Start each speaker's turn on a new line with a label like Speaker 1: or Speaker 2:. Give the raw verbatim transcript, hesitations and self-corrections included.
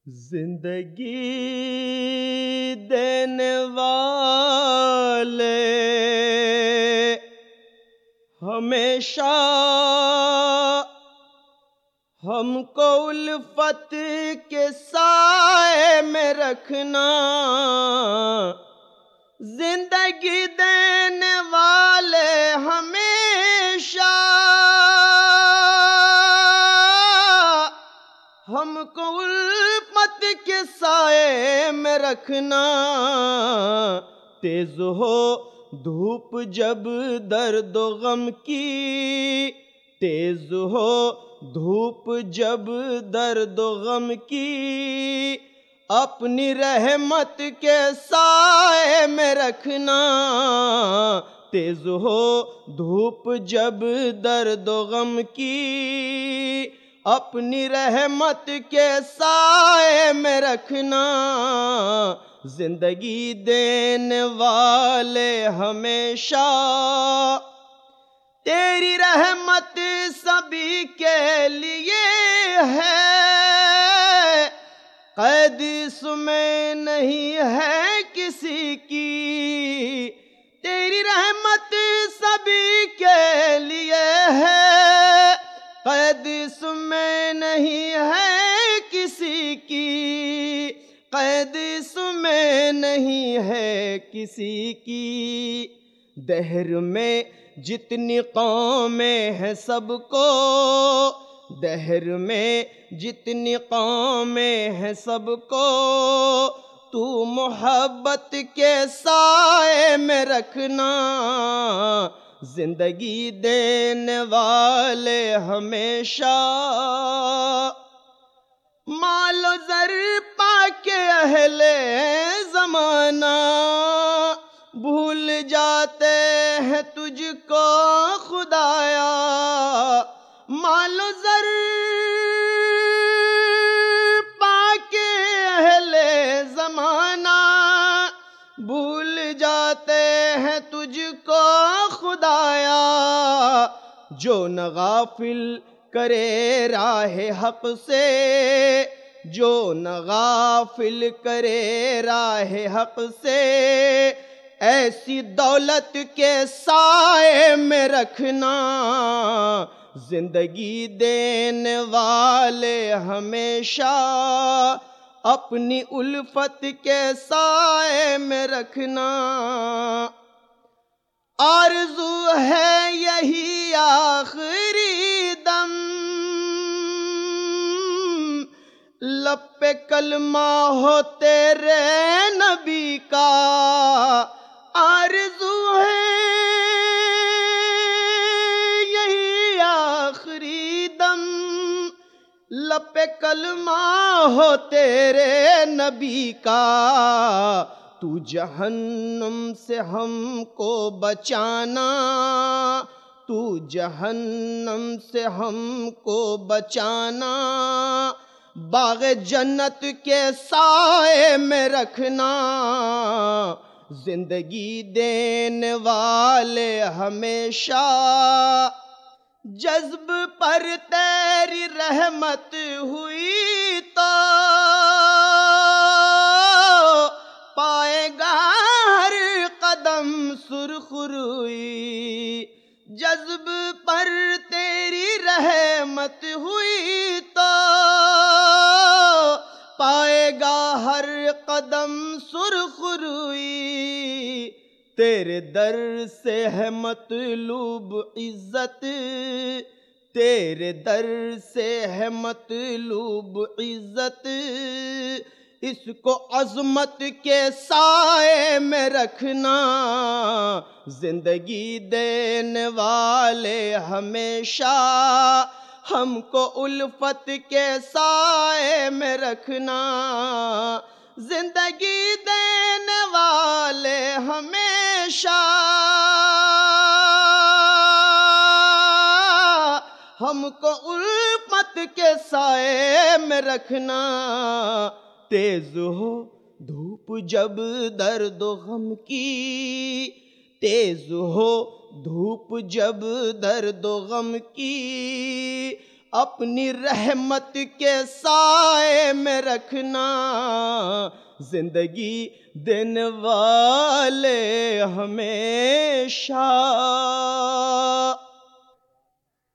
Speaker 1: زندگی دینے والے ہمیشہ ہم کو الفت کے سائے میں رکھنا، زندگی دینے والے ہمیشہ ہم کو الفت کے سائے میں رکھنا۔ تیز ہو دھوپ جب درد و غم کی، تیز ہو دھوپ جب درد و غم کی، اپنی رحمت کے سائے میں رکھنا۔ تیز ہو دھوپ جب درد و غم کی، اپنی رحمت کے سائے میں رکھنا۔ زندگی دینے والے ہمیشہ تیری رحمت سبھی کے لیے ہے، قید اس میں نہیں ہے کسی کی۔ تیری رحمت سبھی کے لیے ہے، قید اس میں نہیں ہے کسی کی، قید اس میں نہیں ہے کسی کی۔ دہر میں جتنی قومیں ہیں سب کو، دہر میں جتنی قومیں ہیں سب کو، تو محبت کے سائے میں رکھنا۔ زندگی دینے والے ہمیشہ مال و زر پا کے اہل زمانہ بھول جاتے ہیں تجھ کو خدایا۔ مال و زر پا کے اہل زمانہ بھول جاتے ہیں تجھ کو خدایا۔ جو نہ غافل کرے راہ حق سے، جو نہ غافل کرے راہ حق سے، ایسی دولت کے سائے میں رکھنا۔ زندگی دینے والے ہمیشہ اپنی الفت کے سائے میں رکھنا۔ آرزو ہے یہی آخری دم، لب پہ کلمہ ہو تیرے نبی کا۔ آرزو ہے یہی آخری دم، لب پہ کلمہ ہو تیرے نبی کا۔ تو جہنم سے ہم کو بچانا، تو جہنم سے ہم کو بچانا، باغ جنت کے سائے میں رکھنا۔ زندگی دینے والے ہمیشہ جذب پر تیری رحمت ہوئی تو پائے گا ہر قدم سرخ روئی۔ جذب پر تیری رحمت ہوئی تو پائے گا ہر قدم سرخ روئی۔ تیرے در سے ہے مطلوب عزت، تیرے در سے ہے مطلوب عزت، اس کو عظمت کے سائے میں رکھنا۔ زندگی دینے والے ہمیشہ ہم کو الفت کے سائے میں رکھنا۔ زندگی دینے والے ہمیشہ ہم کو الفت کے سائے میں رکھنا۔ تیز ہو دھوپ جب درد و غم کی، تیز ہو دھوپ جب درد و غم کی، اپنی رحمت کے سائے میں رکھنا، زندگی دینے والے ہمیشہ